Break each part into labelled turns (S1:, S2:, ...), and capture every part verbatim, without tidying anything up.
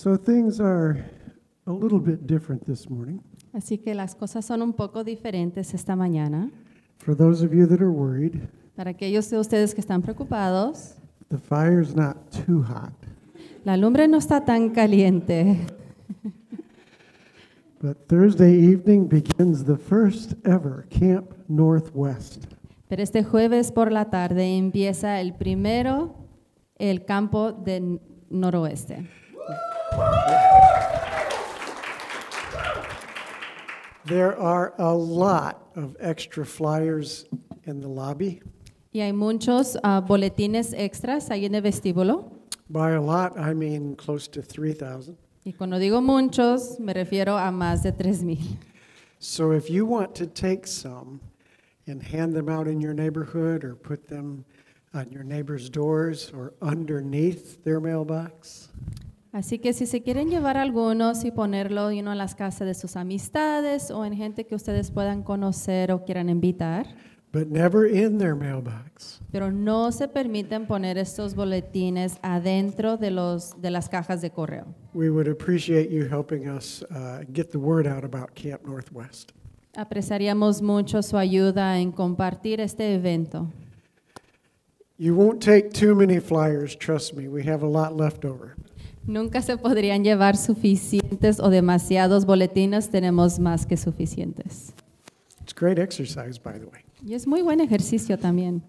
S1: So things are a little bit different this morning.
S2: Así que las cosas son un poco diferentes esta mañana.
S1: For those of you that are worried,
S2: Para aquellos de ustedes que están preocupados,
S1: the fire's not too hot,
S2: la lumbre no está tan caliente.
S1: but Thursday evening begins the first ever Camp Northwest.
S2: Pero este jueves por la tarde empieza el primero, el campo del noroeste.
S1: There are a lot of extra flyers in the lobby.
S2: Y hay muchos uh, boletines extras ahí en el vestíbulo.
S1: By a lot, I mean close to three thousand.
S2: Y cuando digo muchos, me refiero a más de tres mil.
S1: So if you want to take some and hand them out in your neighborhood or put them on your neighbor's doors or underneath their mailbox,
S2: Así que si se quieren llevar algunos y ponerlo you know, en las casas de sus amistades o en gente que ustedes puedan conocer o quieran invitar,
S1: but never in their mailbox.
S2: pero no se permiten poner estos boletines adentro de, los, de las cajas de correo.
S1: We would appreciate you helping us uh, get the word out about Camp Northwest.
S2: Apreciaríamos mucho su ayuda en compartir este evento.
S1: You won't take too many flyers, trust me. We have a lot left over.
S2: Nunca se podrían llevar suficientes o demasiados boletines, tenemos más que suficientes.
S1: It's great exercise, by the way.
S2: Y es muy buen ejercicio también.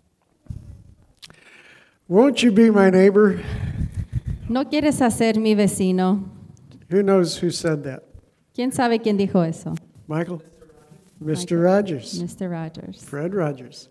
S1: Won't you be my neighbor?
S2: ¿No quieres hacer mi vecino?
S1: Who knows who said that?
S2: ¿Quién sabe quién dijo eso?
S1: Michael? Mister
S2: Michael.
S1: Rogers.
S2: mister Rogers.
S1: Fred Rogers.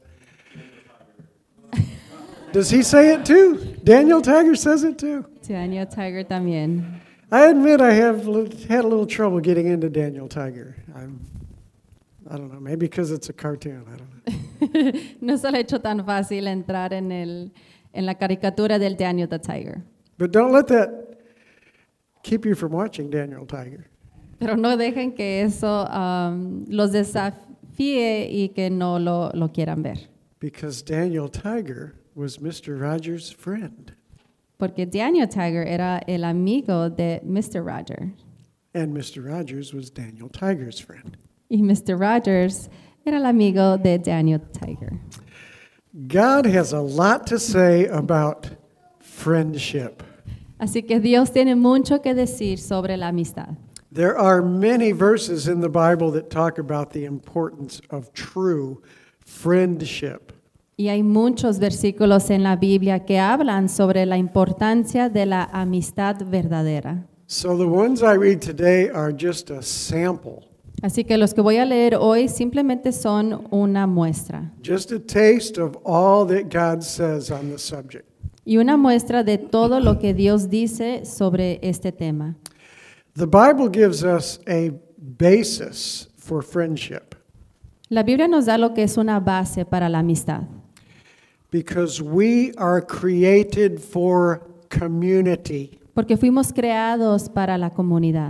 S1: Does he say it too? Daniel Tiger says it too.
S2: Daniel Tiger también.
S1: I admit I have li- had a little trouble getting into Daniel Tiger. I'm, I don't know, maybe because it's a cartoon. I don't know.
S2: No se le ha hecho tan fácil entrar en, el, en la caricatura del Daniel the Tiger.
S1: But don't let that keep you from watching Daniel Tiger.
S2: Pero no dejen que eso um, los desafíe y que no lo, lo quieran ver.
S1: Because Daniel Tiger was Mister Rogers' friend.
S2: Porque Daniel Tiger era el amigo de mister Rogers.
S1: And Mister Rogers was Daniel Tiger's friend.
S2: Y mister Rogers era el amigo de Daniel Tiger.
S1: God has a lot to say about friendship.
S2: Así que Dios tiene mucho que decir sobre la amistad.
S1: There are many verses in the Bible that talk about the importance of true friendship.
S2: Y hay muchos versículos en la Biblia que hablan sobre la importancia de la amistad verdadera.
S1: So the ones I read today are just a sample,
S2: Así que los que voy a leer hoy simplemente son una muestra.
S1: just a taste of all that God says on the subject.
S2: Y una muestra de todo lo que Dios dice sobre este tema.
S1: The Bible gives us a basis for friendship
S2: La Biblia nos da lo que es una base para la amistad.
S1: because we are created for community.
S2: Porque fuimos creados para la comunidad.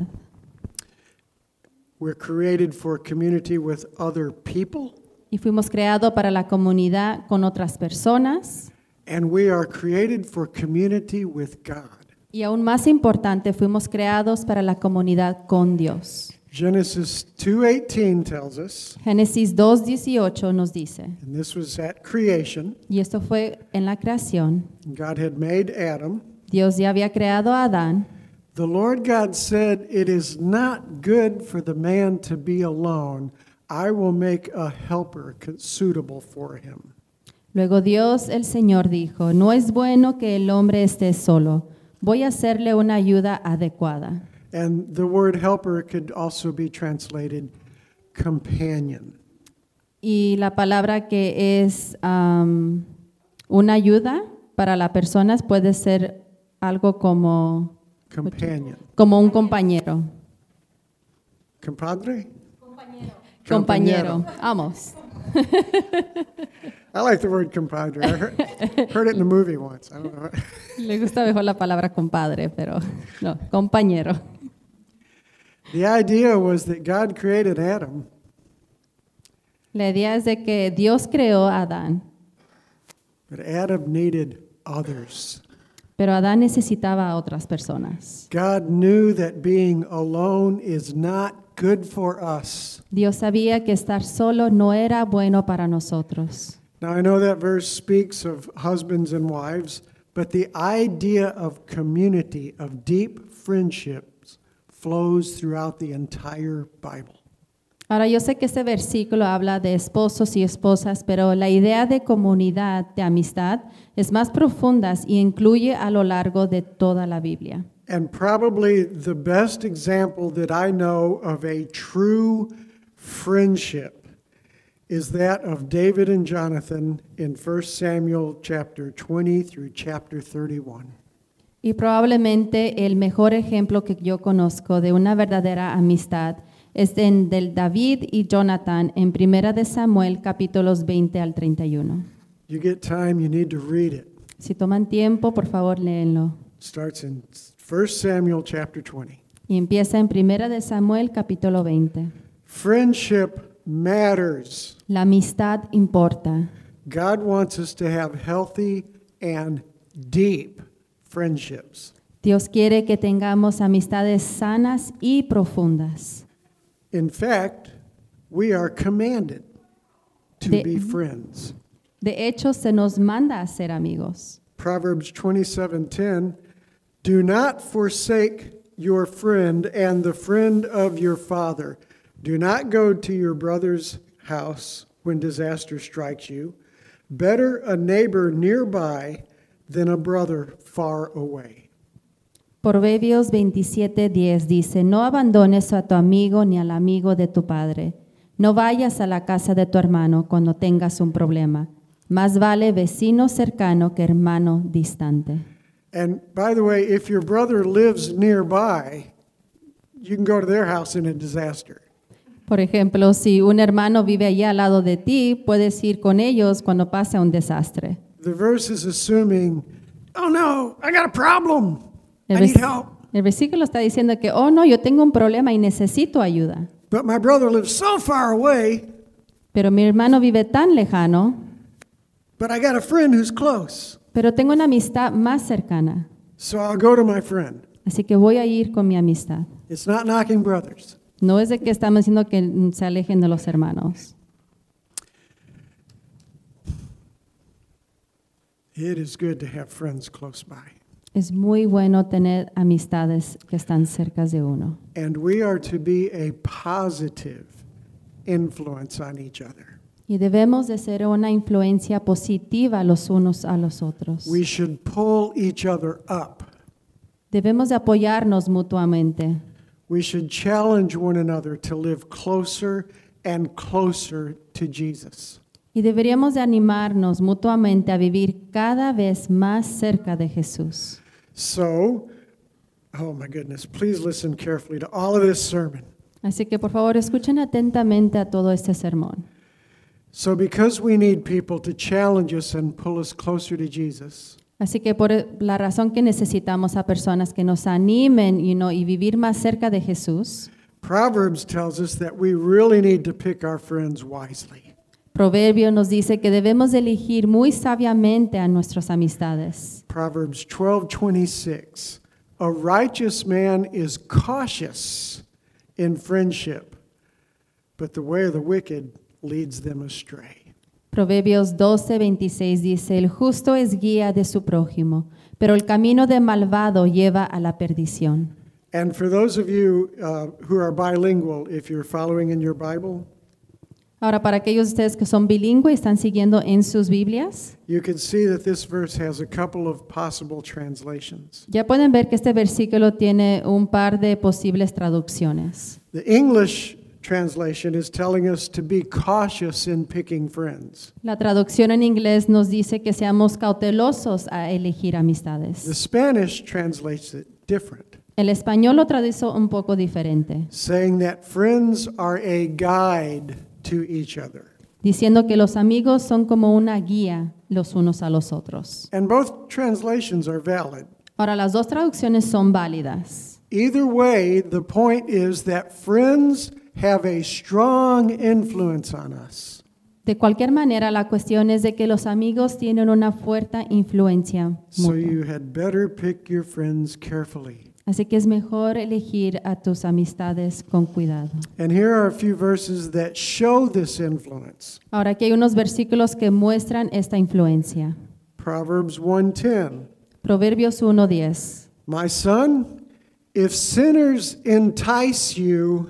S1: We're created for community with other people,
S2: Y fuimos creados para la comunidad con otras personas.
S1: and we are created for community with God.
S2: Y aún más importante, fuimos creados para la comunidad con Dios.
S1: Genesis two eighteen tells us,
S2: Génesis dos dieciocho nos dice,
S1: and this was at creation,
S2: y esto fue en la creación,
S1: God had made Adam.
S2: Dios ya había creado a Adán,
S1: The Lord God said, "It is not good for the man to be alone. I will make a helper suitable for him."
S2: luego Dios el Señor dijo, no es bueno que el hombre esté solo, voy a hacerle una ayuda adecuada.
S1: And the word helper could also be translated companion.
S2: Y la palabra que es um, una ayuda para las personas puede ser algo como,
S1: Companion.
S2: como un compañero.
S1: Compadre?
S2: Compañero, vamos.
S1: I like the word compadre. I heard, heard it in the movie once. I don't know.
S2: Le gusta mejor la palabra compadre, pero no, compañero.
S1: The idea was that God created Adam,
S2: La idea es de que Dios creó a Adán,
S1: but Adam needed others.
S2: Pero Adán necesitaba a otras personas.
S1: God knew that being alone is not good for us.
S2: Dios sabía que estar solo no era bueno para nosotros.
S1: Now, I know that verse speaks of husbands and wives, but the idea of community, of deep friendships, flows throughout the entire Bible.
S2: Ahora, yo sé que este versículo habla de esposos y esposas, pero la idea de comunidad, de amistad, es más profunda y incluye a lo largo de toda la Biblia.
S1: And probably the best example that I know of a true friendship is that of David and Jonathan in First Samuel chapter twenty through chapter thirty-one.
S2: Y probablemente el mejor ejemplo que yo conozco de una verdadera amistad es en del David y Jonathan en Primera de Samuel capítulos veinte al treinta y uno.
S1: You get time, you need to read it.
S2: Si toman tiempo, por favor, léenlo.
S1: Starts in First Samuel chapter twenty.
S2: Y empieza en Primera de Samuel capítulo veinte.
S1: Friendship matters.
S2: La amistad importa.
S1: God wants us to have healthy and deep friendships.
S2: Dios quiere que tengamos amistades sanas y profundas.
S1: In fact, we are commanded to
S2: De-
S1: be friends.
S2: De hecho, se nos manda a ser amigos.
S1: Proverbs twenty-seven ten, do not forsake your friend and the friend of your father. Do not go to your brother's house when disaster strikes you. Better a neighbor nearby than a brother far away.
S2: Proverbios veintisiete diez dice, no abandones a tu amigo ni al amigo de tu padre. No vayas a la casa de tu hermano cuando tengas un problema. Más vale vecino cercano que hermano distante.
S1: And by the way, if your brother lives nearby, you can go to their house in a disaster.
S2: Por ejemplo, si un hermano vive allá al lado de ti, puedes ir con ellos cuando pase un desastre.
S1: The verse is assuming, oh no, I got a problem.
S2: El,
S1: I need
S2: vers-
S1: help.
S2: el versículo está diciendo que, oh no, yo tengo un problema y necesito ayuda.
S1: But my brother lives so far away,
S2: Pero mi hermano vive tan lejano,
S1: but I got a friend who's close.
S2: pero tengo una amistad más cercana.
S1: So I'll go to my friend.
S2: Así que voy a ir con mi amistad.
S1: It's not knocking brothers.
S2: No es de que estamos diciendo que mm, se alejen de los hermanos.
S1: It is good to have friends close by.
S2: Es muy bueno tener amistades que están cerca de uno.
S1: And we are to be a positive influence on each other.
S2: Y debemos de ser una influencia positiva los unos a los otros.
S1: We should pull each other up.
S2: Debemos de apoyarnos mutuamente.
S1: We should challenge one another to live closer and closer to Jesus.
S2: Y deberíamos de animarnos mutuamente a vivir cada vez más cerca de Jesús.
S1: So, oh my goodness, please listen carefully to all of this sermon.
S2: Así que por favor escuchen atentamente a todo este sermón.
S1: So, because we need people to challenge us and pull us closer to Jesus,
S2: Así que por la razón que necesitamos a personas que nos animen you know, y vivir más cerca de Jesús,
S1: Proverbs tells us that we really need to pick our friends wisely.
S2: Proverbio nos dice que debemos de elegir muy sabiamente a nuestras amistades.
S1: Proverbs twelve twenty-six. A righteous man is cautious in friendship, but the way of the wicked leads them astray.
S2: Proverbios doce veintiséis dice, el justo es guía de su prójimo, pero el camino de malvado lleva a la perdición.
S1: And for those of you uh, who are bilingual, if you're following in your Bible,
S2: Ahora, para aquellos de ustedes que son bilingües y están siguiendo en sus Biblias,
S1: you can see that this verse has a couple of possible translations.
S2: ya pueden ver que este versículo tiene un par de posibles traducciones.
S1: The English translation is telling us to be cautious in picking friends.
S2: La traducción en inglés nos dice que seamos cautelosos a elegir
S1: The
S2: amistades.
S1: Spanish translates it different,
S2: El español lo traduce un poco diferente,
S1: saying that friends are a guide to each other.
S2: diciendo que los amigos son como una guía los unos a los otros.
S1: And both translations are valid.
S2: Ahora, las dos traducciones son válidas.
S1: Either way, the point is that friends have a strong influence on us.
S2: De cualquier manera, la cuestión es de que los amigos tienen una fuerte influencia
S1: So
S2: mutua.
S1: you had better pick your friends carefully.
S2: Así que es mejor elegir a tus amistades con cuidado.
S1: And here are a few verses that show this influence.
S2: Ahora aquí hay unos versículos que muestran esta influencia.
S1: Proverbs one ten.
S2: Proverbios uno diez.
S1: My son, if sinners entice you,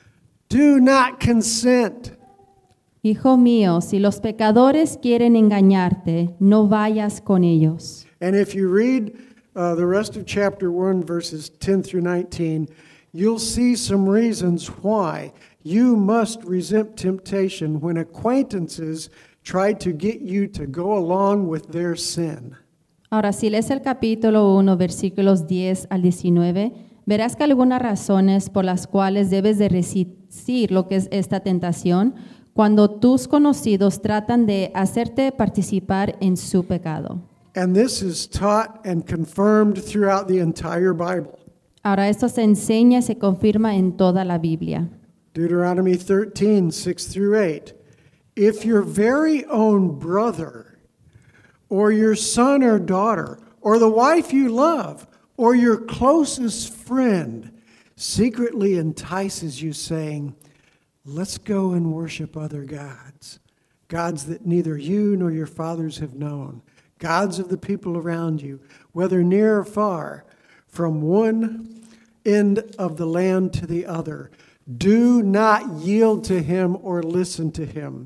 S1: do not consent.
S2: Hijo mío, si los pecadores quieren engañarte, no vayas con ellos.
S1: And if you read uh, the rest of chapter one, verses ten through nineteen, you'll see some reasons why you must resist temptation when acquaintances try to get you to go along with their sin.
S2: Ahora, si lees el capítulo uno, versículos diez al diecinueve, verás que algunas razones por las cuales debes de resistir lo que es esta tentación cuando tus conocidos tratan de hacerte participar en su pecado.
S1: And this is taught and confirmed throughout the entire Bible.
S2: Ahora, esto se enseña y se confirma en toda la Biblia.
S1: Deuteronomy thirteen, six through eight. If your very own brother, or your son or daughter, or the wife you love, or your closest friend secretly entices you, saying, let's go and worship other gods, gods that neither you nor your fathers have known, gods of the people around you, whether near or far, from one end of the land to the other, do not yield to him or listen to him.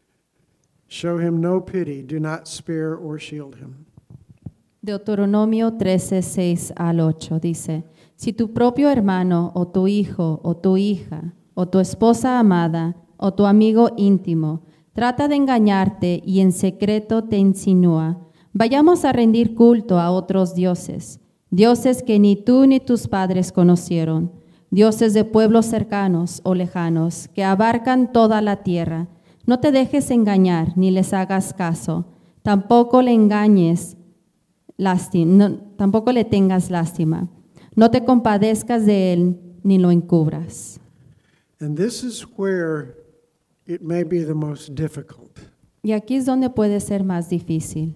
S1: Show him no pity, do not spare or shield him.
S2: Deuteronomio trece, seis al ocho dice, si tu propio hermano o tu hijo o tu hija o tu esposa amada o tu amigo íntimo trata de engañarte y en secreto te insinúa, vayamos a rendir culto a otros dioses, dioses que ni tú ni tus padres conocieron, dioses de pueblos cercanos o lejanos que abarcan toda la tierra, no te dejes engañar ni les hagas caso, tampoco le engañes, lástima, no, tampoco le tengas lástima, no te compadezcas de él ni lo encubras.
S1: And this is where it may be the most difficult.
S2: Y aquí es donde puede ser más difícil.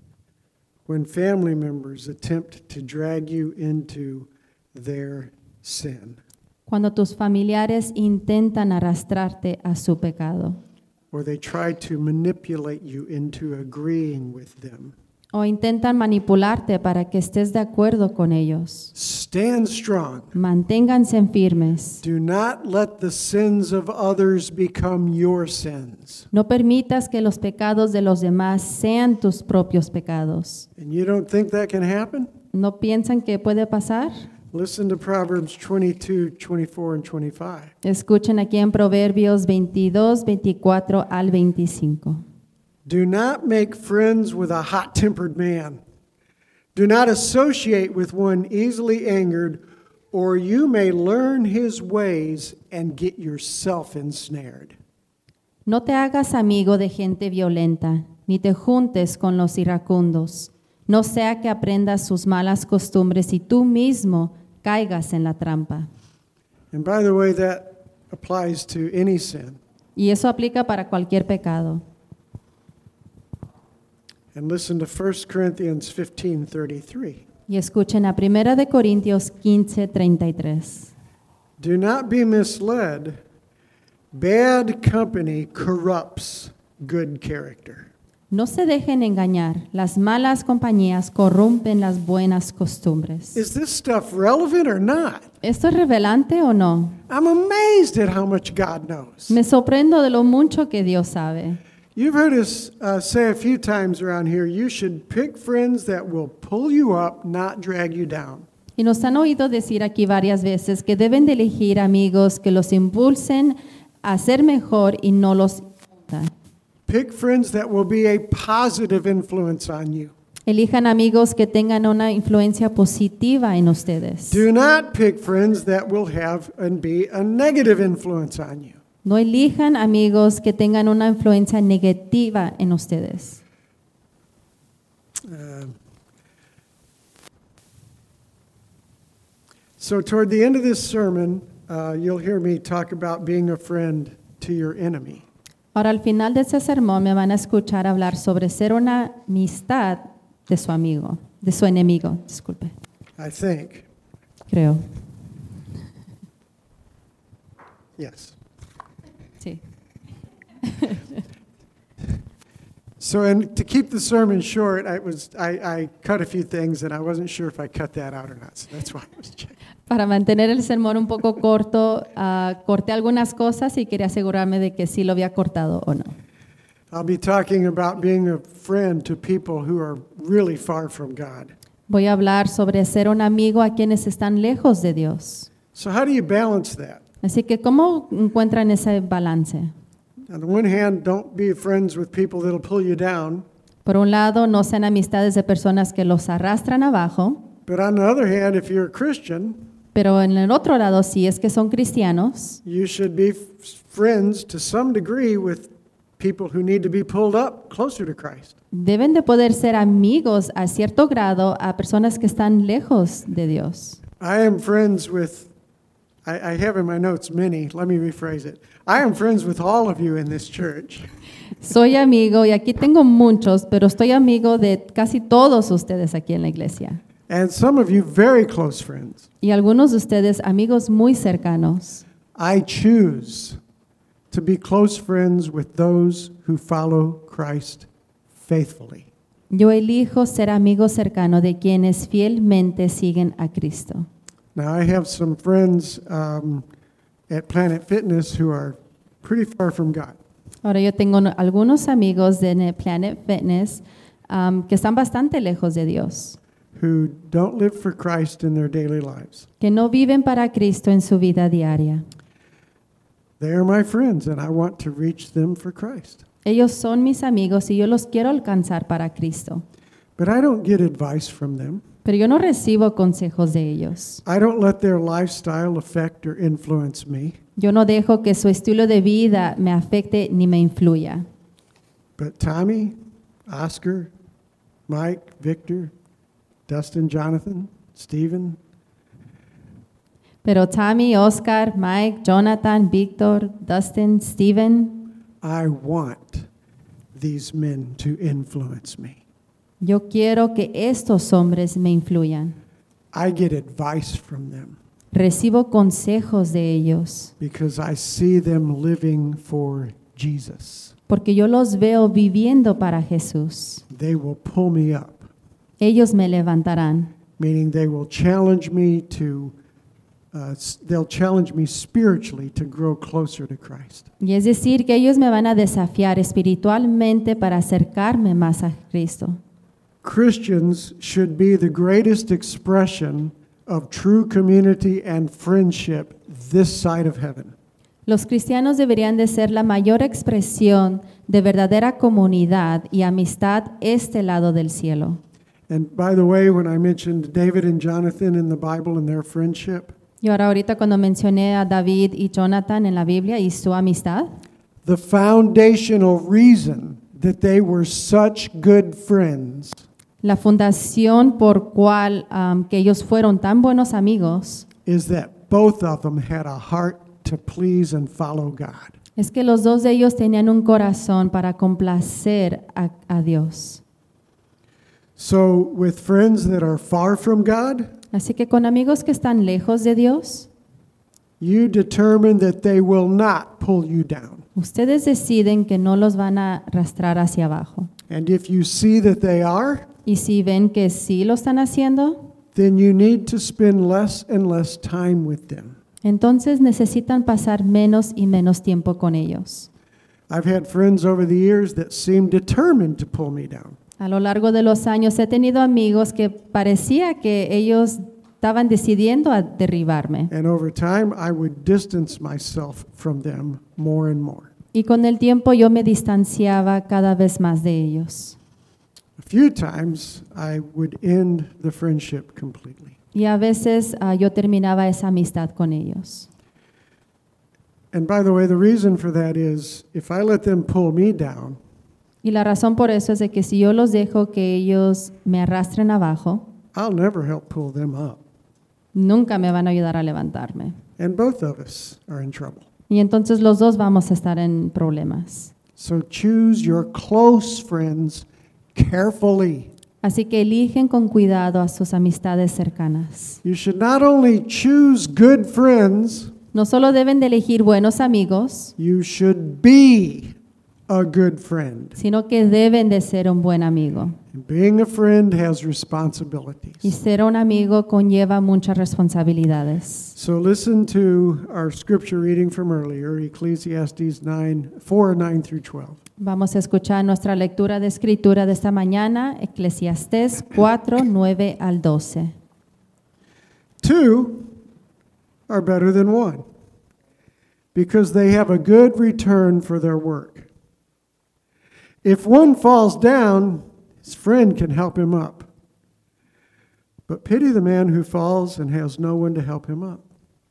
S1: When family members attempt to drag you into their sin,
S2: Cuando tus familiares intentan arrastrarte a su pecado
S1: or they try to manipulate you into agreeing with them.
S2: o intentan manipularte para que estés de acuerdo con ellos.
S1: Stand strong.
S2: Manténganse firmes.
S1: Do not let the sins of others become your sins.
S2: No permitas que los pecados de los demás sean tus propios pecados.
S1: And you don't think that can happen?
S2: ¿No piensan que puede pasar?
S1: Listen to Proverbs twenty-two, twenty-four, and twenty-five.
S2: Escuchen aquí en Proverbios veintidós, veinticuatro al veinticinco.
S1: Do not make friends with a hot-tempered man. Do not associate with one easily angered, or you may learn his ways and get yourself ensnared.
S2: No te hagas amigo de gente violenta, ni te juntes con los iracundos. No sea que aprendas sus malas costumbres y tú mismo caigas en la trampa.
S1: And by the way, that applies to any sin.
S2: Y eso aplica para cualquier pecado.
S1: And listen to First Corinthians fifteen thirty-three.
S2: Y escuchen a Primera de Corintios quince, treinta y tres.
S1: Do not be misled. Bad company corrupts good character.
S2: No se dejen engañar. Las malas compañías corrompen las buenas costumbres.
S1: Is this stuff relevant or not?
S2: ¿Esto es revelante o no?
S1: I'm amazed at how much God knows.
S2: Me sorprendo de lo mucho que Dios sabe.
S1: You've heard us uh, say a few times around here, you should pick friends that will pull you up, not drag you down.
S2: Y nos han oído decir aquí varias veces que deben de elegir amigos que los impulsen a ser mejor y no los hundan.
S1: Pick friends that will be a positive influence on you.
S2: Elijan amigos que tengan una influencia positiva en ustedes.
S1: Do not pick friends that will have and be a negative influence on you.
S2: No elijan amigos que tengan una influencia negativa en ustedes.
S1: Uh, so toward the end of this sermon, uh, you'll hear me talk about being a friend to your enemy.
S2: Ahora, al final de ese sermón me van a escuchar hablar sobre ser una amistad de su amigo, de su enemigo, disculpe,
S1: I think.
S2: creo.
S1: Yes.
S2: Sí.
S1: So, and to keep the sermon short, I was I, I cut a few things, and I wasn't sure if I cut that out or not. So that's why I was checking.
S2: Para mantener el sermón un poco corto, ah, corté algunas cosas y quería asegurarme de que sí lo había cortado o no.
S1: I'll be talking about being a friend to people who are really far from God.
S2: Voy a hablar sobre ser un amigo a quienes están lejos de Dios.
S1: So, how do you balance that?
S2: Así que, ¿cómo encuentran ese balance?
S1: On the one hand, don't be friends with people that'll pull you down.
S2: Por un lado, no sean amistades de personas que los arrastran abajo,
S1: But on the other hand, if you're a Christian,
S2: pero en el otro lado, si es que son cristianos,
S1: you should be f- friends to some degree with people who need to be pulled up closer to Christ.
S2: deben de poder ser amigos a cierto grado a personas que están lejos de Dios.
S1: I am friends with, I, I have in my notes many, let me rephrase it. I am friends with all of you in this church.
S2: Soy amigo, y aquí tengo muchos, pero estoy amigo de casi todos ustedes aquí en la iglesia.
S1: And some of you very close friends.
S2: Y algunos de ustedes amigos muy cercanos.
S1: I choose to be close friends with those who follow Christ faithfully.
S2: Yo elijo ser amigo cercano de quienes fielmente siguen a Cristo.
S1: Now, I have some friends um, at Planet Fitness who are pretty far from God.
S2: Ahora yo tengo no- algunos amigos de Planet Fitness um, que están bastante lejos de Dios,
S1: Who don't live for Christ in their daily lives.
S2: que no viven para Cristo en su vida diaria.
S1: They are my friends, and I want to reach them for Christ.
S2: Ellos son mis amigos y yo los quiero alcanzar para Cristo,
S1: But I don't get advice from them.
S2: pero yo no recibo consejos de ellos.
S1: I don't let their lifestyle affect or influence me.
S2: Yo no dejo que su estilo de vida me afecte ni me influya.
S1: But Tommy, Oscar, Mike, Victor, Dustin, Jonathan, Stephen,
S2: Pero Tommy, Oscar, Mike, Jonathan, Víctor, Dustin, Steven,
S1: I want these men to influence me.
S2: yo quiero que estos hombres me influyan.
S1: I get advice from them
S2: Recibo consejos de ellos
S1: because I see them living for Jesus.
S2: porque yo los veo viviendo para Jesús.
S1: They will pull me up,
S2: Ellos me levantarán,
S1: meaning they will challenge me to, uh, s- they'll challenge me spiritually to grow closer to Christ.
S2: y es decir, que ellos me van a desafiar espiritualmente para acercarme más a Cristo.
S1: Christians should be the greatest expression of true community and friendship this side of heaven.
S2: Los cristianos deberían de ser la mayor expresión de verdadera comunidad y amistad este lado del cielo.
S1: And by the way, when I mentioned David and Jonathan in the Bible and their friendship,
S2: Y ahora ahorita cuando mencioné a David y Jonathan en la Biblia y su amistad,
S1: the foundational reason that they were such good friends
S2: la fundación por cual um, que ellos fueron tan buenos amigos
S1: is that both of them had a heart to please and follow God.
S2: es que los dos de ellos tenían un corazón para complacer a, a Dios.
S1: So, with friends that are far from God,
S2: Así que con amigos que están lejos de Dios,
S1: you determine that they will not pull you down.
S2: ustedes deciden que no los van a arrastrar hacia abajo.
S1: And if you see that they are,
S2: Y si ven que sí lo están haciendo,
S1: then you need to spend less and less time with them.
S2: entonces necesitan pasar menos y menos tiempo con ellos.
S1: I've had friends over the years that seemed determined to pull me down.
S2: A lo largo de los años he tenido amigos que parecía que ellos estaban decidiendo a derribarme.
S1: And over time, I would distance myself from them more and more.
S2: Y con el tiempo yo me distanciaba cada vez más de ellos.
S1: A few times, I would end the friendship completely.
S2: Y a veces ah, yo terminaba esa amistad con ellos.
S1: And by the way, the reason for that is if I let them pull me down,
S2: Y la razón por eso es de que si yo los dejo que ellos me arrastren abajo,
S1: I'll never help pull them up.
S2: nunca me van a ayudar a levantarme.
S1: And both of us are in trouble.
S2: Y entonces los dos vamos a estar en problemas.
S1: So choose your close friends carefully.
S2: Así que eligen con cuidado a sus amistades cercanas.
S1: You should not only choose good friends,
S2: No solo deben de elegir buenos amigos,
S1: you should be a good friend.
S2: sino que deben de ser un buen amigo.
S1: And being a friend has
S2: Y
S1: responsibilities.
S2: ser un amigo conlleva muchas responsabilidades.
S1: So listen to our scripture reading from earlier, Ecclesiastes nine, four, nine through twelve.
S2: Vamos a escuchar nuestra lectura de escritura de esta mañana, Eclesiastés cuatro, nueve al doce.
S1: Two are better than one because they have a good return for their work. If one falls down, his friend can help him up. But pity the man who falls and has no one to help him up.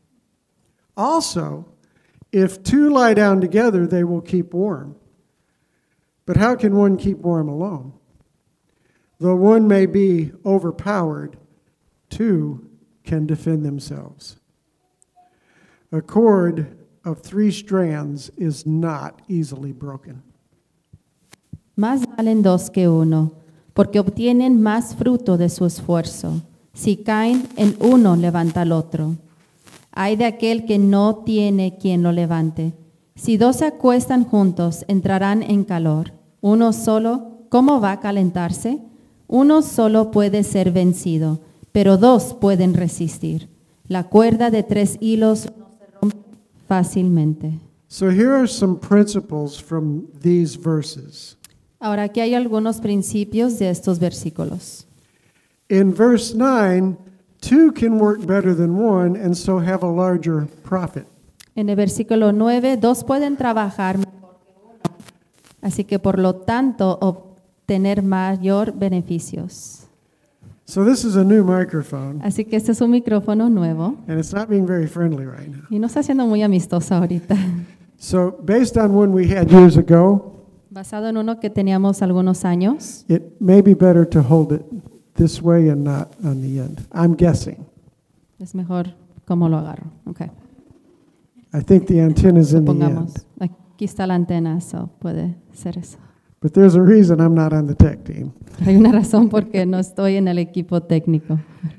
S1: Also, if two lie down together, they will keep warm. But how can one keep warm alone? Though one may be overpowered, two can defend themselves. A cord of three strands is not easily broken.
S2: Más valen dos que uno, porque obtienen más fruto de su esfuerzo. Si caen en uno, levanta al otro. Ay de aquel que no tiene quien lo levante. Si dos se acuestan juntos, entrarán en calor. Uno solo, ¿cómo va a calentarse? Uno solo puede ser vencido, pero dos pueden resistir. La cuerda de tres hilos no se rompe fácilmente.
S1: So here are some principles from these verses.
S2: Ahora, aquí hay algunos principios de estos versículos.
S1: In verse nine, two can work better than one and so have a larger profit.
S2: En el versículo nueve, dos pueden trabajar mejor que uno, así que por lo tanto obtener mayor beneficios.
S1: So this is a new microphone,
S2: Así que este es un micrófono nuevo
S1: and it's not being very friendly right now.
S2: y no está siendo muy amistoso ahorita.
S1: So based on one we had years ago,
S2: Basado en uno que teníamos algunos años,
S1: it may be better to hold it this way and not on the end. I'm guessing.
S2: es mejor cómo lo agarro. Okay.
S1: I think the antenna's in the
S2: Pongamos,
S1: end.
S2: aquí está la antena, so puede ser eso.
S1: But there's a reason I'm not on the tech team.
S2: Hay una razón por qué no estoy en el equipo técnico.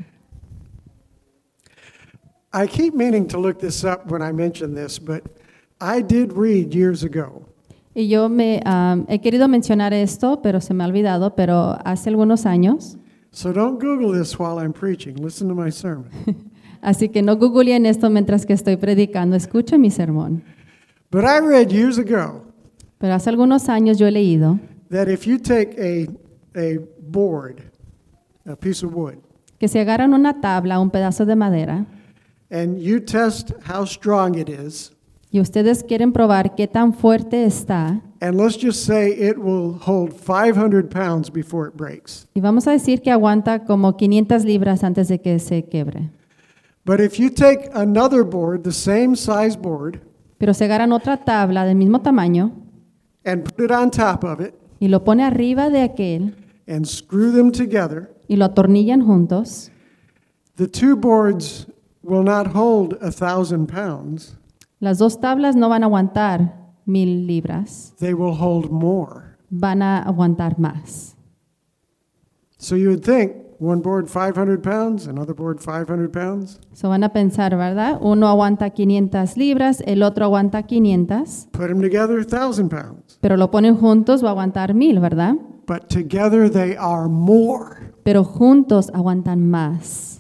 S1: I keep meaning to look this up when I mention this, but I did read years ago
S2: Y yo me um, he querido mencionar esto, pero se me ha olvidado, pero hace algunos años,
S1: So don't Google this while I'm preaching. Listen to my sermon.
S2: así que no googleen esto mientras que estoy predicando, escuchen mi sermón.
S1: But I read years ago
S2: Pero hace algunos años yo he leído
S1: that if you take a, a board, a piece of wood,
S2: que si agarran una tabla, un pedazo de madera,
S1: and you test how strong it is,
S2: y ustedes quieren probar qué tan fuerte está,
S1: and let's just say it will hold five hundred pounds before it breaks.
S2: y vamos a decir que aguanta como quinientas libras antes de que se quebre.
S1: But if you take another board, the same size board,
S2: Pero si agarran otra tabla del mismo tamaño
S1: and put it on top of it,
S2: y lo pone arriba de aquel
S1: and screw them together,
S2: y lo atornillan juntos,
S1: the two boards will not hold a thousand pounds.
S2: las dos tablas no van a aguantar mil libras,
S1: They will hold more.
S2: van a aguantar más.
S1: So you would think one board five hundred pounds, another board five hundred pounds.
S2: So van a pensar, ¿verdad? Uno aguanta quinientas libras, el otro aguanta quinientas,
S1: Put them together, a thousand pounds.
S2: pero lo ponen juntos, va a aguantar mil, ¿verdad?
S1: But together they are more.
S2: Pero juntos aguantan más.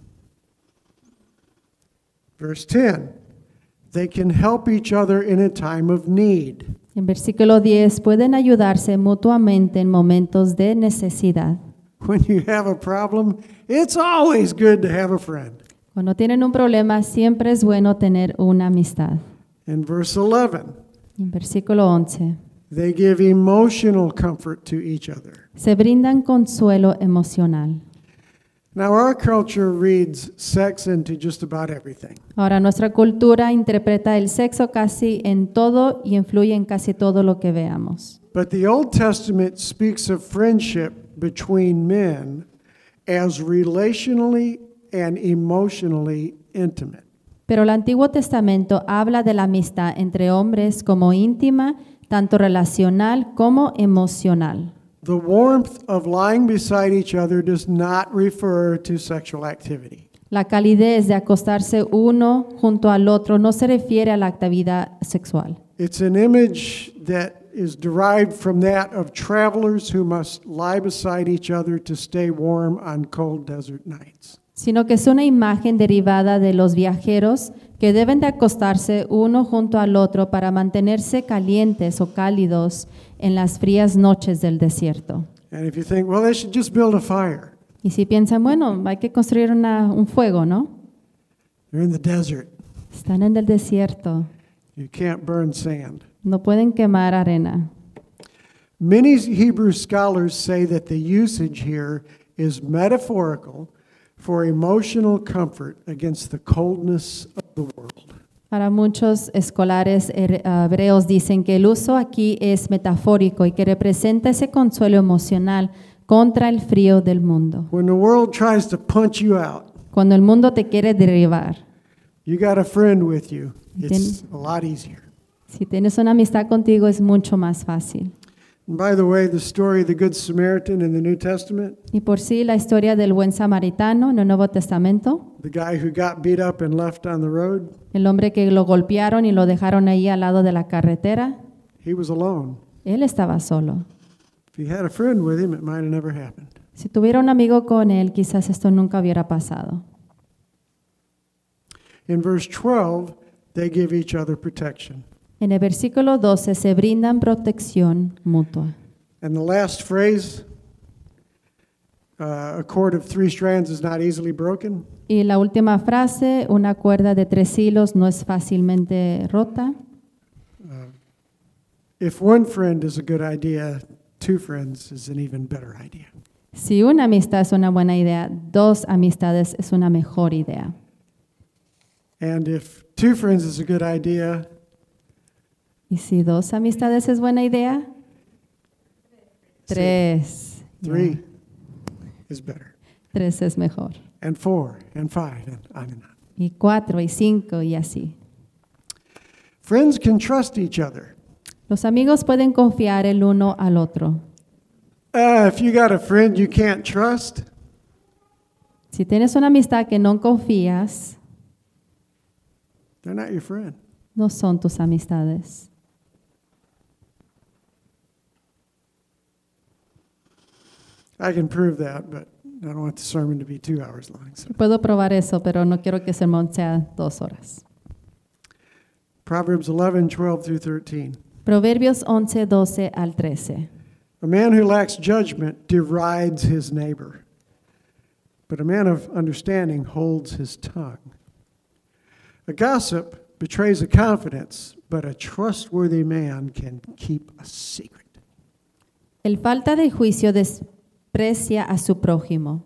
S1: Verse ten, they can help each other in a time of need.
S2: En versículo diez, pueden ayudarse mutuamente en momentos de necesidad.
S1: When you have a problem, it's always good to have a friend.
S2: Cuando tienen un problema, siempre es bueno tener una amistad.
S1: In verse eleven,
S2: En versículo once,
S1: they give emotional comfort to each other.
S2: se brindan consuelo emocional.
S1: Now, our culture reads sex into just about everything.
S2: Ahora, nuestra cultura interpreta el sexo casi en todo y influye en casi todo lo que veamos.
S1: But the Old Testament speaks of friendship between men as relationally and emotionally intimate.
S2: Pero el Antiguo Testamento habla de la amistad entre hombres como íntima tanto relacional como emocional.
S1: The warmth of lying beside each other does not refer to sexual activity.
S2: La calidez de acostarse uno junto al otro no se refiere a la actividad sexual.
S1: It's an image that is derived from that of travelers who must lie beside each other to stay warm on cold desert nights.
S2: Sino que es una imagen derivada de los viajeros que deben de acostarse uno junto al otro para mantenerse calientes o cálidos en las frías noches del desierto.
S1: And if you think, well, they should just build a fire.
S2: Y si piensan, bueno, hay que construir una- un fuego, ¿no?
S1: They're in the desert.
S2: Están en el desierto,
S1: You can't burn sand.
S2: no pueden quemar arena.
S1: Many Hebrew scholars say that the usage here is metaphorical for emotional comfort against the coldness of the world.
S2: Para muchos escolares her- hebreos dicen que el uso aquí es metafórico y que representa ese consuelo emocional contra el frío del mundo.
S1: When the world tries to punch you out,
S2: Cuando el mundo te quiere derribar,
S1: you got a friend with you. It's
S2: Then-
S1: a lot easier.
S2: si tienes una amistad contigo es mucho más fácil.
S1: And by the way, the story of the Good Samaritan in the New Testament,
S2: Y por sí la historia del buen samaritano en el Nuevo Testamento,
S1: the guy who got beat up and left on the road,
S2: el hombre que lo golpearon y lo dejaron ahí al lado de la carretera,
S1: he was alone.
S2: él estaba solo.
S1: If he had a friend with him, it might have never happened.
S2: Si tuviera un amigo con él, quizás esto nunca hubiera pasado.
S1: In verse twelve, they give each other protection.
S2: En el versículo doce se brindan protección mutua.
S1: And the last phrase, uh, a cord of three strands is not easily broken.
S2: Y la última frase, una cuerda de tres hilos no es fácilmente rota.
S1: If one friend is a good idea, two friends is an even better idea.
S2: Si una amistad es una buena idea, dos amistades es una mejor idea.
S1: And if two friends is a good idea,
S2: Y si dos amistades es buena idea, tres.
S1: three
S2: Ya,
S1: is better.
S2: tres es mejor.
S1: And four, and five, and on and on.
S2: Y cuatro, y cinco, y así.
S1: Friends can trust each other.
S2: Los amigos pueden confiar el uno al otro.
S1: Uh, if you got a friend you can't trust,
S2: Si tienes una amistad que no confías,
S1: they're not your friend.
S2: no son tus amistades.
S1: I can prove that, but I don't want the sermon to be two hours long. So.
S2: Puedo probar eso, pero no quiero que el sermón sea dos horas.
S1: Proverbs eleven, twelve through thirteen.
S2: Proverbios once, doce al trece.
S1: A man who lacks judgment derides his neighbor, but a man of understanding holds his tongue. A gossip betrays a confidence, but a trustworthy man can keep a secret.
S2: El falta de juicio desprecia a su prójimo,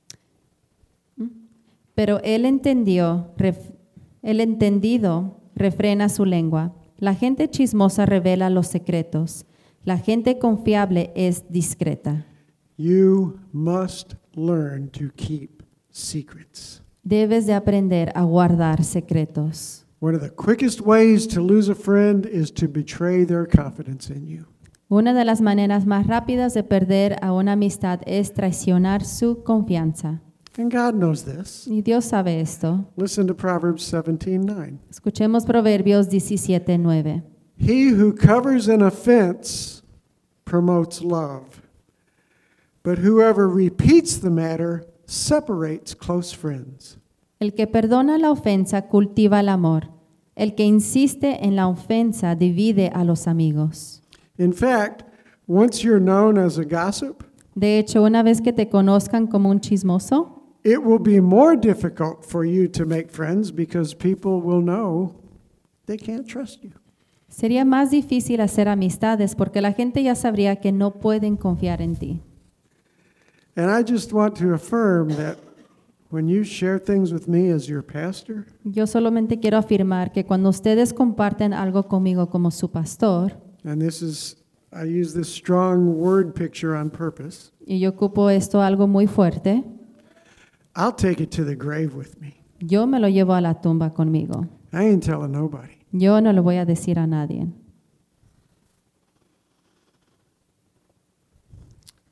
S2: pero el entendió, ref- el entendido refrena su lengua. La gente chismosa revela los secretos. La gente confiable es discreta.
S1: You must learn to keep secrets.
S2: Debes de aprender a guardar secretos.
S1: One of the quickest ways to lose a friend is to betray their confidence in you.
S2: Una de las maneras más rápidas de perder a una amistad es traicionar su confianza.
S1: And God knows this.
S2: Y Dios sabe esto.
S1: Listen to Proverbs seventeen nine.
S2: Escuchemos Proverbios diecisiete nueve.
S1: He who covers an offense promotes love, but whoever repeats the matter separates close friends.
S2: El que perdona la ofensa cultiva el amor. El que insiste en la ofensa divide a los amigos.
S1: In fact, once you're known as a gossip,
S2: De hecho, una vez que te conozcan como un chismoso,
S1: it will be more difficult for you to make friends because people will know they can't trust you.
S2: sería más difícil hacer amistades porque la gente ya sabría que no pueden confiar en ti.
S1: And I just want to affirm that when you share things with me as your pastor,
S2: Yo solamente quiero afirmar que cuando ustedes comparten algo conmigo como su pastor,
S1: and this is, I use this strong word picture on purpose,
S2: y yo ocupo esto algo muy fuerte,
S1: I'll take it to the grave with me.
S2: yo me lo llevo a la tumba conmigo.
S1: I ain't telling nobody.
S2: Yo no lo voy a decir a nadie.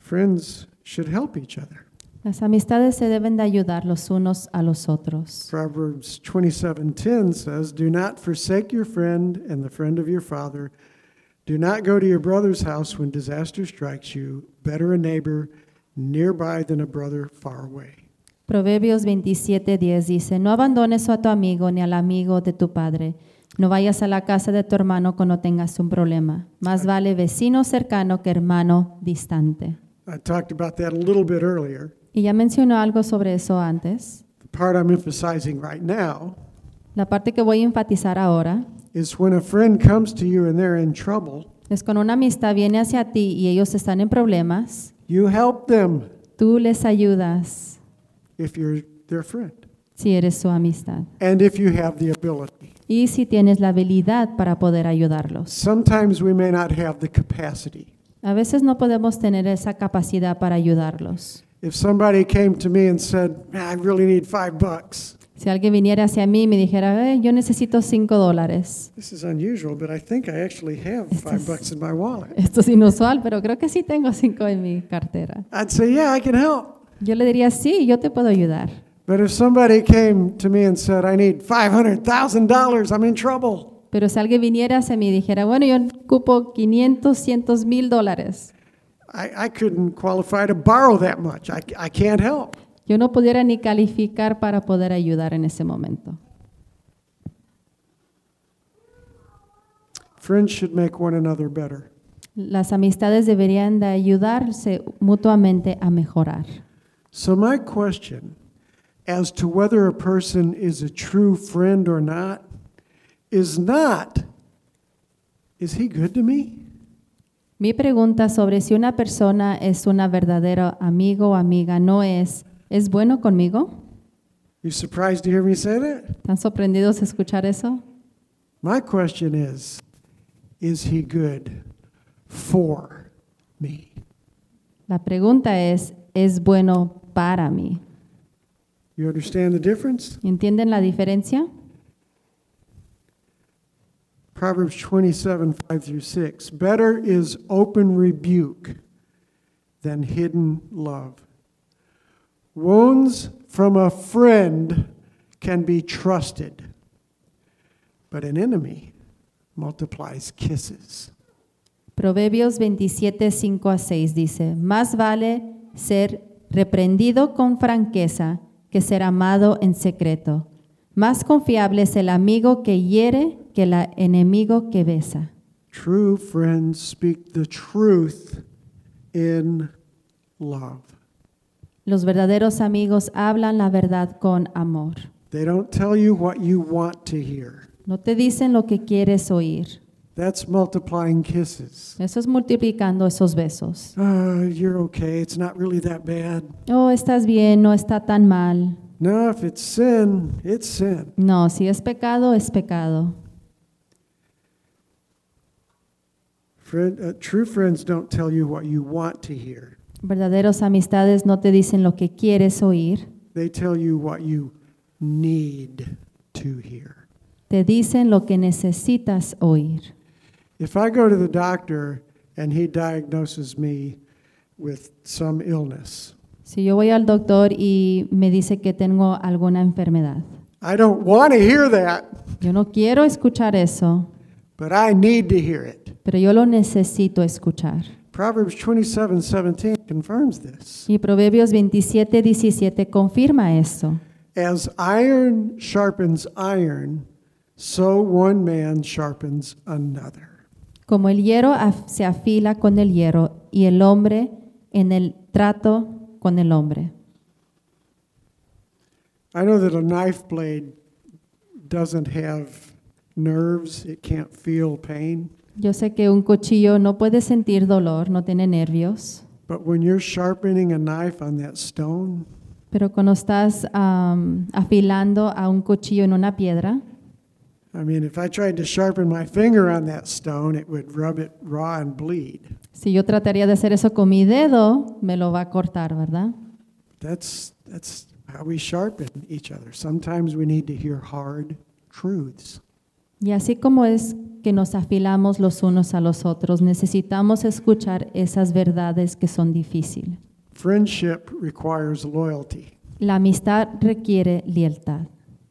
S1: Friends should help each other.
S2: Las amistades se deben de ayudar los unos a los otros.
S1: Proverbs twenty-seven ten says, "Do not forsake your friend and the friend of your father. Do not go to your brother's house when disaster strikes you. Better a neighbor nearby than a brother far away."
S2: Proverbios veintisiete diez dice, no abandones a tu amigo ni al amigo de tu padre. No vayas a la casa de tu hermano cuando tengas un problema. Más vale vecino cercano que hermano distante.
S1: I talked about that a little bit earlier.
S2: Y ya mencionó algo sobre eso antes.
S1: The part I'm emphasizing right now
S2: La parte que voy a enfatizar ahora
S1: is when a friend comes to you and they're in trouble,
S2: es cuando una amistad viene hacia ti y ellos están en problemas,
S1: you help them
S2: tú les ayudas
S1: if you're their friend
S2: si eres su amistad.
S1: and if you have the ability.
S2: Y si tienes la habilidad para poder ayudarlos.
S1: Sometimes we may not have the capacity.
S2: A veces no podemos tener esa capacidad para ayudarlos.
S1: If somebody came to me and said, "Man, I really need five bucks,"
S2: Si alguien viniera hacia mí y me dijera, "Eh, yo necesito cinco dólares.
S1: this is unusual, but I think I actually have
S2: Esto
S1: five
S2: es-
S1: bucks in my wallet.
S2: Esto es inusual, pero creo que sí tengo cinco en mi cartera.
S1: I'd say, "Yeah, I can help."
S2: Yo le diría, sí, yo te puedo ayudar.
S1: But if somebody came to me and said, "I need five hundred thousand dollars, I'm in trouble,"
S2: Pero si alguien viniera hacia mí y dijera, bueno, yo ocupo quinientos, cientos mil dólares.
S1: I, I couldn't qualify to borrow that much. I, I can't help.
S2: Yo no pudiera ni calificar para poder ayudar en ese momento.
S1: Friends should make one another better.
S2: Las amistades deberían de ayudarse mutuamente a mejorar.
S1: So my question as to whether a person is a true friend or not is not, is he good to me?
S2: Mi pregunta sobre si una persona es una verdadera amigo o amiga no es, ¿es bueno conmigo?
S1: You surprised to hear me say that?
S2: ¿Están sorprendidos de escuchar eso?
S1: My question is, is he good for me?
S2: La pregunta es, ¿es bueno para mí?
S1: You understand the difference?
S2: ¿Entienden la diferencia?
S1: Proverbs twenty-seven, five through six. Better is open rebuke than hidden love. Wounds from a friend can be trusted, but an enemy multiplies kisses.
S2: Proverbios veintisiete, cinco a seis dice, más vale ser reprendido con franqueza que ser amado en secreto. Más confiable es el amigo que hiere que el enemigo que besa.
S1: True friends speak the truth in love.
S2: Los verdaderos amigos hablan la verdad con amor.
S1: They don't tell you what you want to hear.
S2: No te dicen lo que quieres oír.
S1: That's multiplying kisses.
S2: Eso es multiplicando esos besos.
S1: Oh, you're okay. It's not really that bad.
S2: Oh, estás bien, no está tan mal.
S1: No, if it's sin, it's sin.
S2: No, si es pecado, es pecado.
S1: Friend, uh, true friends don't tell you what you want to hear.
S2: Verdaderos amistades no te dicen lo que quieres oír,
S1: They tell you what you need to hear.
S2: te dicen lo que necesitas oír.
S1: If I go to the doctor and he diagnoses me with some illness,
S2: Si yo voy al doctor y me dice que tengo alguna enfermedad,
S1: I don't want to hear that,
S2: yo no quiero escuchar eso,
S1: but I need to hear it.
S2: pero yo lo necesito escuchar.
S1: Proverbs twenty-seven seventeen confirms this.
S2: Y Proverbios veintisiete, diecisiete confirma eso.
S1: As iron sharpens iron, so one man sharpens another.
S2: Como el hierro af- se afila con el hierro y el hombre en el trato con el hombre.
S1: I know that a knife blade doesn't have nerves, it can't feel pain,
S2: Yo sé que un cuchillo no puede sentir dolor, no tiene nervios,
S1: but when you're sharpening a knife on that stone,
S2: pero cuando estás am, afilando a un cuchillo en una piedra,
S1: I mean, if I tried to sharpen my finger on that stone, it would rub it raw and bleed.
S2: si yo trataría de hacer eso con mi dedo, me lo va a cortar, ¿verdad?
S1: That's, that's how we sharpen each other. Sometimes we need to hear hard truths.
S2: Y así como es que nos afilamos los unos a los otros, necesitamos escuchar esas verdades que son difíciles.
S1: Friendship requires loyalty.
S2: La amistad requiere lealtad.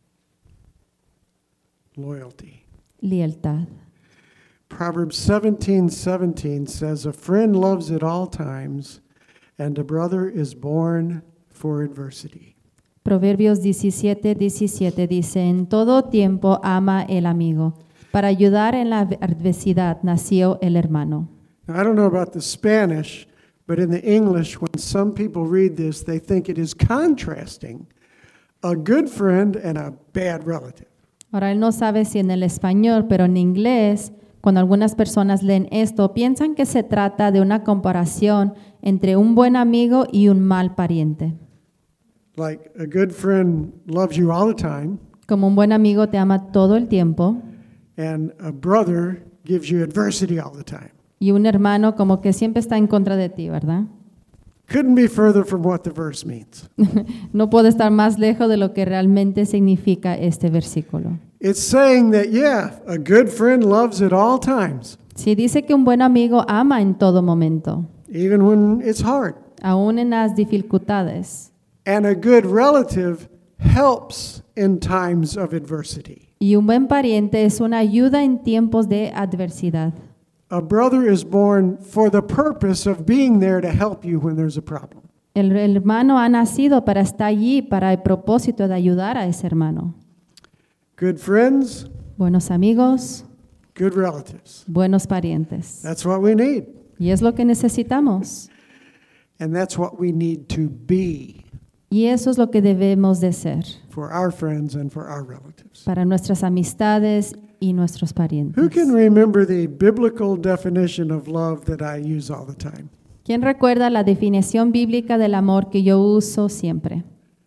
S1: Loyalty.
S2: Lealtad.
S1: Proverbs seventeen seventeen says, "A friend loves at all times, and a brother is born for adversity."
S2: Proverbios diecisiete diecisiete dice, en todo tiempo ama el amigo. Para ayudar en la adversidad nació el hermano.
S1: Now, I don't know about the Spanish, but in the English, when some people read this, they think it is contrasting a good friend and a bad relative.
S2: Ahora él no sabe si en el español, pero en inglés, cuando algunas personas leen esto, piensan que se trata de una comparación entre un buen amigo y un mal pariente.
S1: Like a good friend loves you all the time,
S2: Como un buen amigo te ama todo el tiempo
S1: and a brother gives you adversity all the time.
S2: y un hermano como que siempre está en contra de ti, ¿verdad?
S1: Couldn't be further from what the verse means.
S2: No puede estar más lejos de lo que realmente significa este versículo.
S1: It's saying that, yeah, a good friend loves at all times,
S2: Si dice que un buen amigo ama en todo momento,
S1: even when it's hard.
S2: aún en las dificultades,
S1: And a good relative helps in times of adversity.
S2: y un buen pariente es una ayuda en tiempos de adversidad.
S1: A brother is born for the purpose of being there to help you when there's a problem.
S2: El hermano ha nacido para estar allí, para el propósito de ayudar a ese hermano.
S1: Good friends,
S2: Buenos amigos,
S1: good relatives.
S2: buenos parientes.
S1: That's what we need.
S2: Y es lo que necesitamos.
S1: And that's what we need to be
S2: Y eso es lo que debemos de ser
S1: for our friends and for our relatives.
S2: para nuestras amistades y nuestros parientes.
S1: Who can remember the biblical definition of love that I use all the time?
S2: ¿Quién recuerda la definición bíblica del amor que yo uso siempre?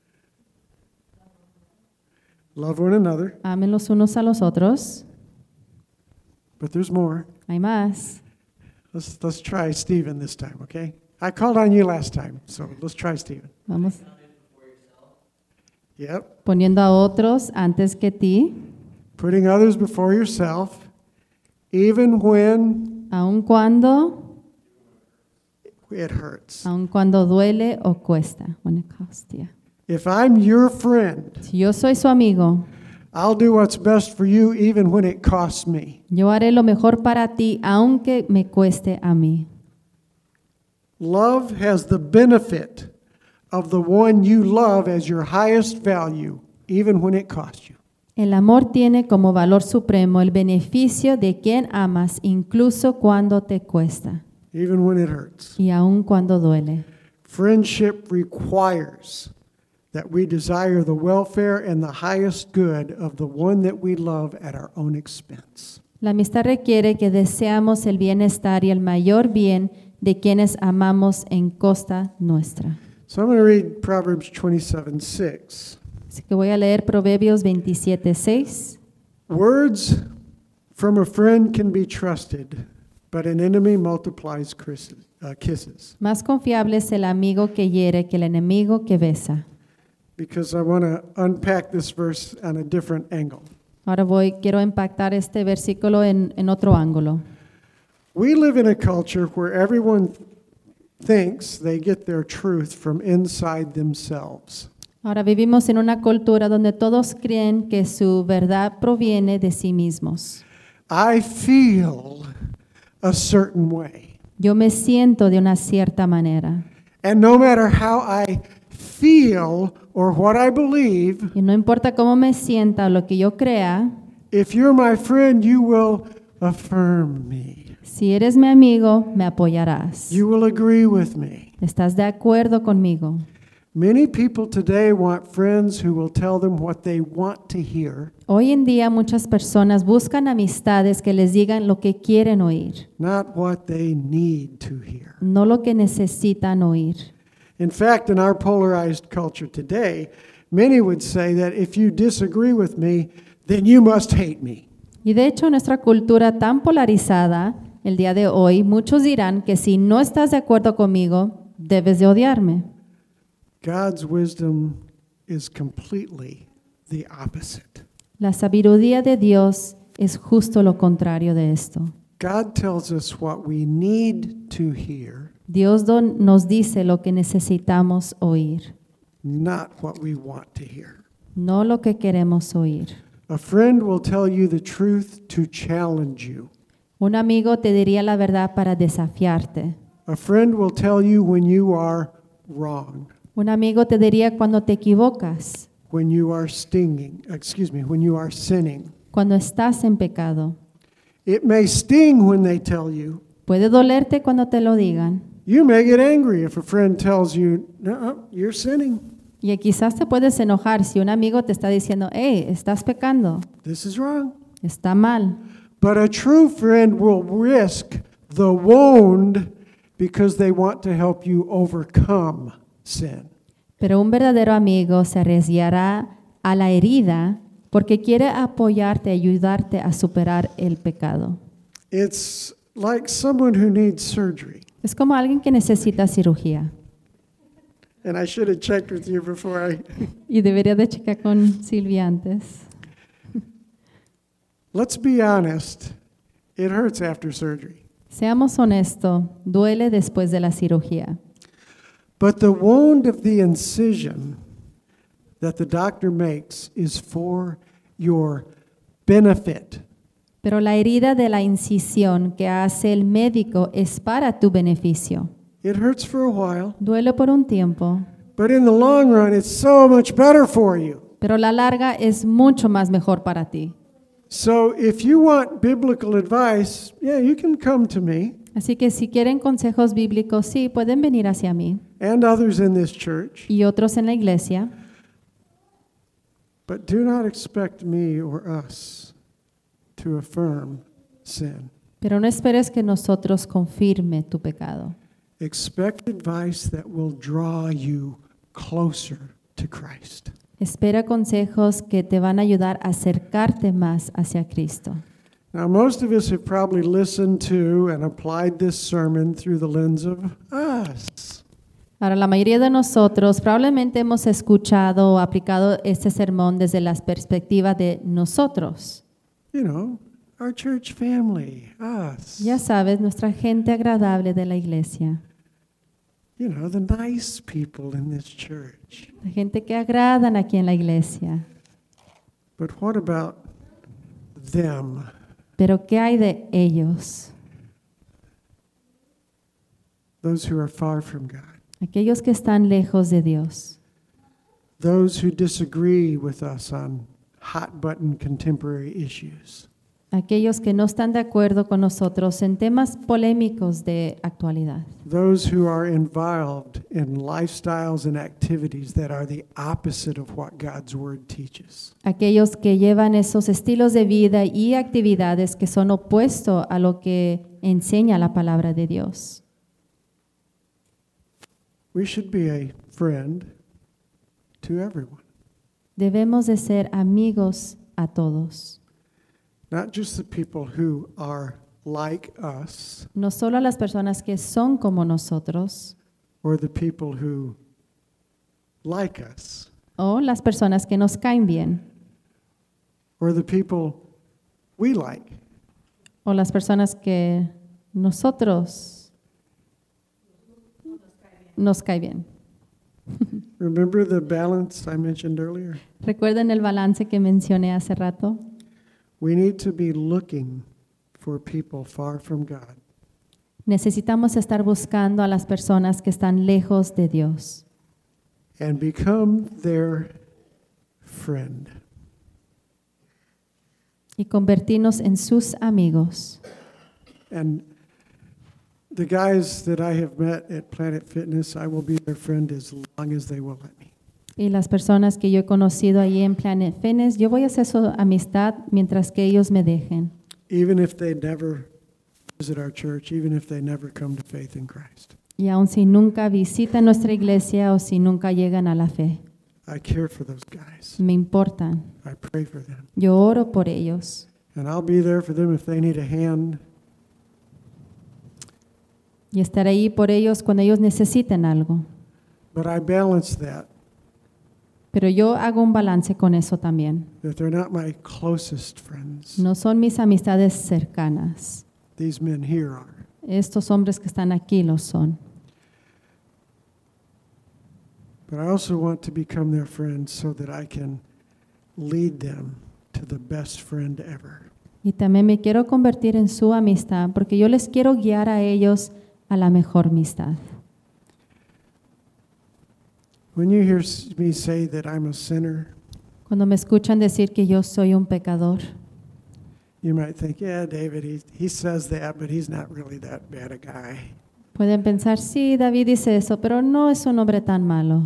S1: Love one another,
S2: Amen los unos a los otros.
S1: but there's more.
S2: Hay más.
S1: Let's let's try Stephen this time, okay? I called on you last time, so let's try Stephen.
S2: Vamos
S1: Yep.
S2: poniendo a otros antes que ti,
S1: Putting others before yourself, even when
S2: aun cuando,
S1: it hurts.
S2: aun cuando duele o cuesta. When it costs, yeah.
S1: If I'm your friend,
S2: Si yo soy su amigo,
S1: I'll do what's best for you even when it costs me.
S2: yo haré lo mejor para ti, aunque me cueste a mí.
S1: Love has the benefit of the one you love as your highest value, even when it costs you.
S2: El amor tiene como valor supremo el beneficio de quien amas, incluso cuando te cuesta
S1: Even when it hurts.
S2: y aun cuando duele.
S1: Friendship requires that we desire the welfare and the highest good of the one that we love at our own expense.
S2: La amistad requiere que deseamos el bienestar y el mayor bien de quienes amamos en costa nuestra.
S1: So I'm going to read Proverbs twenty-seven six.
S2: Así que voy a leer Proverbios veintisiete seis.
S1: Words from a friend can be trusted, but an enemy multiplies kisses. Uh, kisses.
S2: Más confiable es el amigo que hiere que el enemigo que besa.
S1: Because I want to unpack this verse on a different angle.
S2: Ahora voy, quiero impactar este versículo en, en otro ángulo.
S1: We live in a culture where everyone thinks they get their truth from inside themselves.
S2: Ahora vivimos en una cultura donde todos creen que su verdad proviene de sí mismos.
S1: I feel a certain way.
S2: Yo me siento de una cierta manera.
S1: And no matter how I feel or what I believe,
S2: Y no importa cómo me sienta o lo que yo crea,
S1: if you're my friend, you will affirm me.
S2: si eres mi amigo, me apoyarás.
S1: You will agree with me.
S2: ¿Estás de acuerdo conmigo?
S1: Many people today want friends who will tell them what they want to hear,
S2: Hoy en día muchas personas buscan amistades que les digan lo que quieren oír,
S1: not what they need to hear.
S2: no lo que necesitan oír.
S1: In fact, in our polarized culture today, many would say that if you disagree with me, then you must hate me.
S2: Y de hecho, en nuestra cultura tan polarizada, el día de hoy, muchos dirán que si no estás de acuerdo conmigo, debes de odiarme.
S1: God's wisdom is completely the opposite.
S2: La sabiduría de Dios es justo lo contrario de esto.
S1: God tells us what we need to hear,
S2: Dios don- nos dice lo que necesitamos oír,
S1: not what we want to hear.
S2: no lo que queremos oír.
S1: A friend will tell you the truth to challenge you.
S2: Un amigo te diría la verdad para desafiarte.
S1: A friend will tell you when you are wrong,
S2: Un amigo te diría cuando te equivocas,
S1: when you are stinging, excuse me, when you are sinning.
S2: cuando estás en pecado.
S1: It may sting when they tell you.
S2: Puede dolerte cuando te lo digan.
S1: You may get angry if a friend tells you, no, you're sinning.
S2: Y quizás te puedes enojar si un amigo te está diciendo, hey, estás pecando,
S1: This is wrong.
S2: está mal.
S1: But a true friend will risk the wound because they want to help you overcome sin.
S2: Pero un verdadero amigo se arriesgará a la herida porque quiere apoyarte, ayudarte a superar el pecado.
S1: It's like someone who needs surgery.
S2: Es como alguien que necesita cirugía.
S1: And I should have checked with you before I.
S2: Y debería de checar con Silvia antes.
S1: Let's be honest. It hurts after surgery.
S2: Seamos honestos, duele después de la cirugía.
S1: But the wound of the incision that the doctor makes is for your benefit.
S2: Pero la herida de la incisión que hace el médico es para tu beneficio.
S1: It hurts for a while,
S2: Duele por un tiempo,
S1: but in the long run, it's so much better for you.
S2: pero la larga es mucho más mejor para ti.
S1: So if you want biblical advice, yeah, you can come to me
S2: Así que si quieren consejos bíblicos, sí, pueden venir hacia mí
S1: and others in this church,
S2: y otros en la iglesia,
S1: but do not expect me or us to affirm sin.
S2: pero no esperes que nosotros confirme tu pecado.
S1: Expect advice that will draw you closer to Christ.
S2: Espera consejos que te van a ayudar a acercarte más hacia Cristo.
S1: Now, most of us have probably listened to and applied this sermon through the lens of us.
S2: Ahora, la mayoría de nosotros probablemente hemos escuchado o aplicado este sermón desde la perspectiva de nosotros.
S1: You know, our church family, us.
S2: Ya sabes, nuestra gente agradable de la iglesia,
S1: You know, the nice people in this church.
S2: la gente que agradan aquí en la iglesia.
S1: But what about them?
S2: Pero ¿qué hay de ellos?
S1: Those who are far from God.
S2: Aquellos que están lejos de Dios.
S1: Those who disagree with us on hot button contemporary issues.
S2: Aquellos que no están de acuerdo con nosotros en temas polémicos de actualidad.
S1: Those who are involved in lifestyles and activities that are the opposite of what God's Word teaches.
S2: Aquellos que llevan esos estilos de vida y actividades que son opuestos a lo que enseña la palabra de Dios.
S1: We should be a friend to everyone,
S2: Debemos de ser amigos a todos.
S1: not just the people who are like us
S2: No solo a las personas que son como nosotros
S1: or the people who like us
S2: o las personas que nos caen bien
S1: or the people we like.
S2: o las personas que nosotros nos caen bien.
S1: Remember the balance I mentioned earlier?
S2: ¿Recuerden el balance que mencioné hace rato?
S1: We need to be looking for people far from God.
S2: Necesitamos estar buscando a las personas que están lejos de Dios
S1: And become their friend.
S2: y convertirnos en sus amigos.
S1: And the guys that I have met at Planet Fitness, I will be their friend as long as they will let me.
S2: Y las personas que yo he conocido allí en Planet Fitness, yo voy a hacer su amistad mientras que ellos me dejen.
S1: Even if they never visit our church, even if they never come to faith in Christ.
S2: Y aun si nunca visitan nuestra iglesia o si nunca llegan a la fe,
S1: I care for those guys.
S2: me importan.
S1: I pray for them.
S2: Yo oro por ellos.
S1: And I'll be there for them if they need a hand.
S2: Y estaré ahí por ellos cuando ellos necesiten algo.
S1: But I balance that
S2: Pero yo hago un balance con eso también.
S1: that they're not my closest friends.
S2: No son mis amistades cercanas.
S1: These men here are.
S2: Estos hombres que están aquí lo son.
S1: But I also want to become their friend so that I can lead them to the best friend ever.
S2: Y también me quiero convertir en su amistad porque yo les quiero guiar a ellos a la mejor amistad.
S1: When you hear s- me say that I'm a sinner,
S2: Cuando me escuchan decir que yo soy un pecador,
S1: you might think, yeah, David, he, he says that, but he's not really that bad a guy.
S2: pueden pensar, sí, David dice eso, pero no es un hombre tan malo.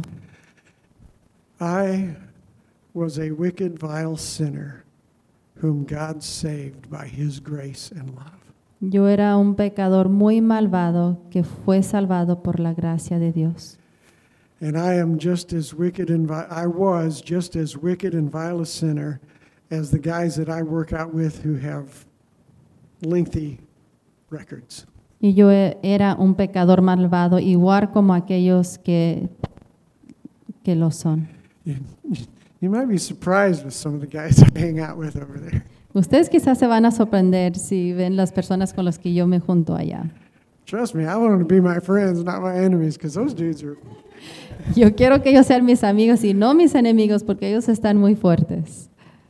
S1: I was a wicked, vile sinner whom God saved by his grace and love.
S2: Yo era un pecador muy malvado que fue salvado por la gracia de Dios.
S1: And I am just as wicked and vi- I was just as wicked and vile a sinner as the guys that I work out with who have lengthy records.
S2: Y yo e- era un pecador malvado, igual como aquellos que, que lo son.
S1: You, you might be surprised with some of the guys I hang out with over there.
S2: Ustedes quizás se van a sorprender si ven las personas con las que yo me junto allá.
S1: Trust me, I want them to be my friends, not my enemies, because those dudes are.
S2: Yo quiero que ellos sean mis amigos y no mis enemigos porque ellos están muy fuertes.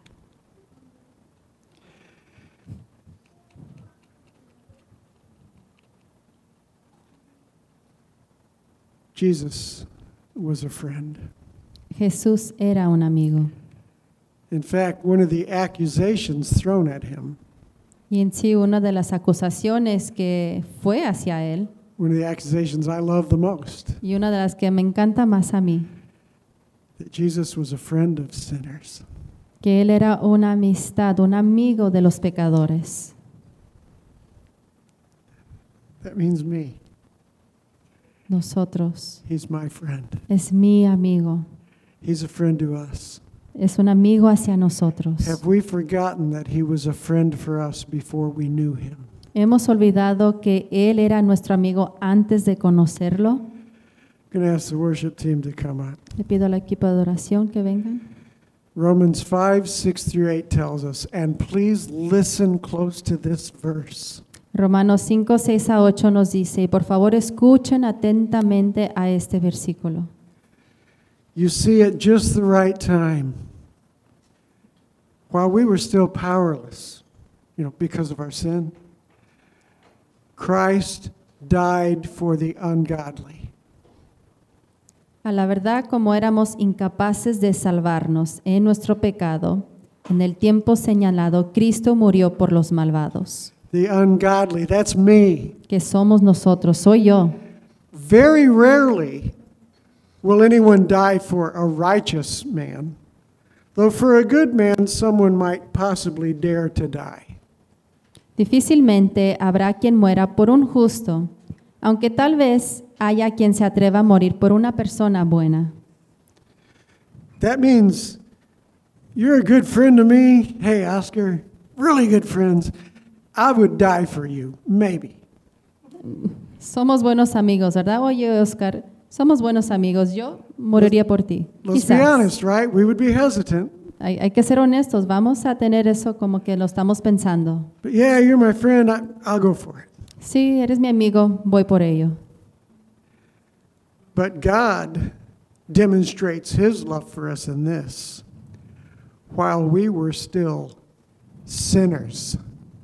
S1: Jesus was a friend.
S2: Jesús era un amigo.
S1: In fact, one of the accusations thrown at him,
S2: Y en sí una de las acusaciones que fue hacia él
S1: one of the accusations I love the most,
S2: y una de las que me encanta más a mí,
S1: that Jesus was a friend of sinners.
S2: que él era una amistad, un amigo de los pecadores.
S1: That means me.
S2: Nosotros.
S1: He's my friend.
S2: Es mi amigo.
S1: He's a friend to us.
S2: Es un amigo hacia nosotros.
S1: Have we forgotten that he was a friend for us before we knew him?
S2: Hemos olvidado que él era nuestro amigo antes de conocerlo.
S1: I'm going to ask the worship team to come up.
S2: Le pido al equipo de adoración que vengan.
S1: Romans five, six through eight tells us, and please listen close to this verse.
S2: Romanos cinco, seis a ocho nos dice, y por favor escuchen atentamente a este versículo.
S1: You see, at just the right time, while we were still powerless, you know, because of our sin, Christ died for the ungodly.
S2: A la verdad, como éramos incapaces de salvarnos en nuestro pecado, en el tiempo señalado, Cristo murió por los malvados,
S1: The ungodly, that's me.
S2: que somos nosotros, soy yo.
S1: Very rarely will anyone die for a righteous man, though for a good man someone might possibly dare to die.
S2: Difícilmente habrá quien muera por un justo, aunque tal vez haya quien se atreva a morir por una persona buena.
S1: That means you're a good friend to me. Hey, Oscar, really good friends. I would die for you, maybe.
S2: Somos buenos amigos, ¿verdad? Oye, Oscar, somos buenos amigos. Yo moriría por ti.
S1: Let's be
S2: Quizás.
S1: honest, right? We would be hesitant.
S2: Hay, hay que ser honestos. Vamos a tener eso como que lo estamos pensando.
S1: But yeah, you're my friend. I, I'll go for it.
S2: Sí, eres mi amigo, voy por ello.
S1: But God demonstrates his love for us in this. While we were still sinners,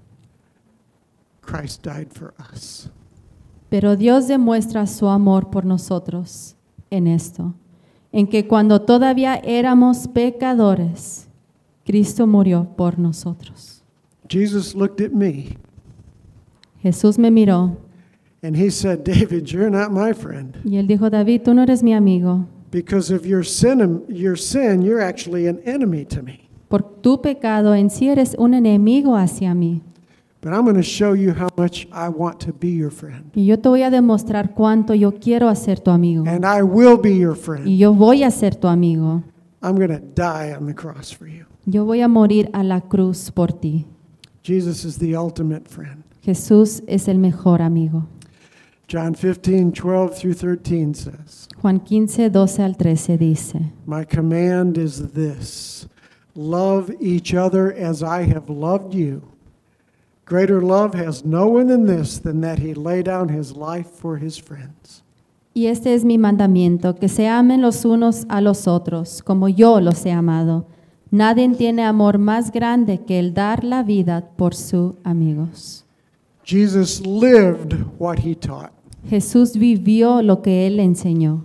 S1: Christ died for us.
S2: Pero Dios demuestra su amor por nosotros en esto, en que cuando todavía éramos pecadores, Cristo murió por nosotros.
S1: Jesus looked at me
S2: Jesús me miró
S1: and he said, David, you're not my friend.
S2: y él dijo, David, tú no eres mi amigo.
S1: Because of your sin, your sin, you're actually an enemy to me.
S2: Por tu pecado en sí eres un enemigo hacia mí.
S1: But I'm going to show you how much I want to be your friend.
S2: Y yo te voy a demostrar cuánto yo quiero ser tu amigo.
S1: And I will be your friend.
S2: Y yo voy a ser tu amigo.
S1: I'm going to die on the cross for you.
S2: Yo voy a morir a la cruz por ti.
S1: Jesus is the ultimate friend.
S2: Jesús es el mejor amigo.
S1: John fifteen, twelve through thirteen says,
S2: Juan quince, doce al trece dice,
S1: My command is this, love each other as I have loved you. Greater love has no one than this, than that he lay down his life for his friends.
S2: y este es mi mandamiento, que se amen los unos a los otros, como yo los he amado. Nadie tiene amor más grande que el dar la vida por sus amigos.
S1: Jesus lived what he taught.
S2: Jesús vivió lo que él enseñó.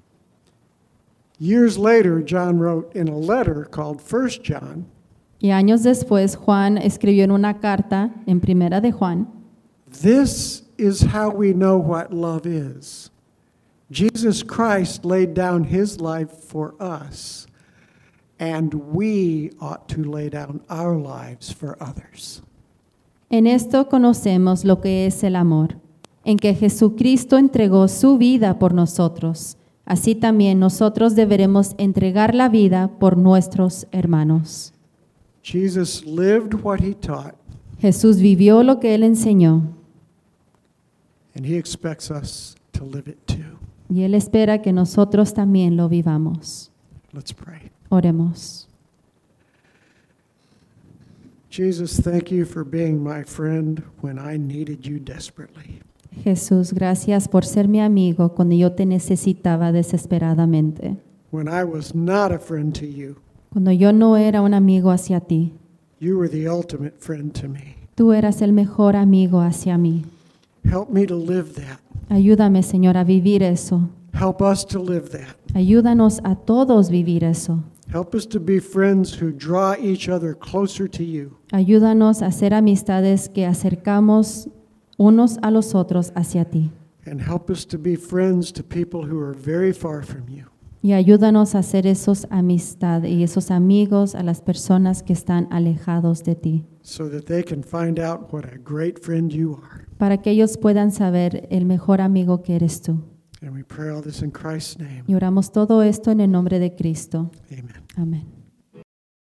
S1: Years later, John wrote in a letter called First John,
S2: Y años después, Juan escribió en una carta, en primera de Juan,
S1: This is how we know what love is. Jesus Christ laid down his life for us, and we ought to lay down our lives for others.
S2: en esto conocemos lo que es el amor, en que Jesucristo entregó su vida por nosotros. Así también nosotros deberemos entregar la vida por nuestros hermanos.
S1: Jesus lived what he taught,
S2: Jesús vivió lo que él enseñó
S1: and he expects us to live it too.
S2: y él espera que nosotros también lo vivamos.
S1: Let's pray.
S2: Oremos.
S1: Jesus, thank you for being my friend when I needed you desperately.
S2: Jesús, gracias por ser mi amigo cuando yo te necesitaba desesperadamente.
S1: When I was not a friend to you,
S2: Cuando yo no era un amigo hacia ti,
S1: you were the ultimate friend to me.
S2: tú eras el mejor amigo hacia mí.
S1: Help me to live that.
S2: Ayúdame, Señor, a vivir eso.
S1: Help us to live that.
S2: Ayúdanos a todos vivir eso.
S1: Help us to be friends who draw each other closer to you.
S2: Ayúdanos a hacer amistades que acercamos unos a los otros hacia ti.
S1: And help us to be friends to people who are very far from you.
S2: Y ayúdanos a hacer esos amistades y esos amigos a las personas que están alejados de ti,
S1: so that they can find out what a great friend you are.
S2: para que ellos puedan saber el mejor amigo que eres tú.
S1: And we pray all this in Christ's name.
S2: Y oramos todo esto en el nombre de Cristo.
S1: Amen.
S2: Amén.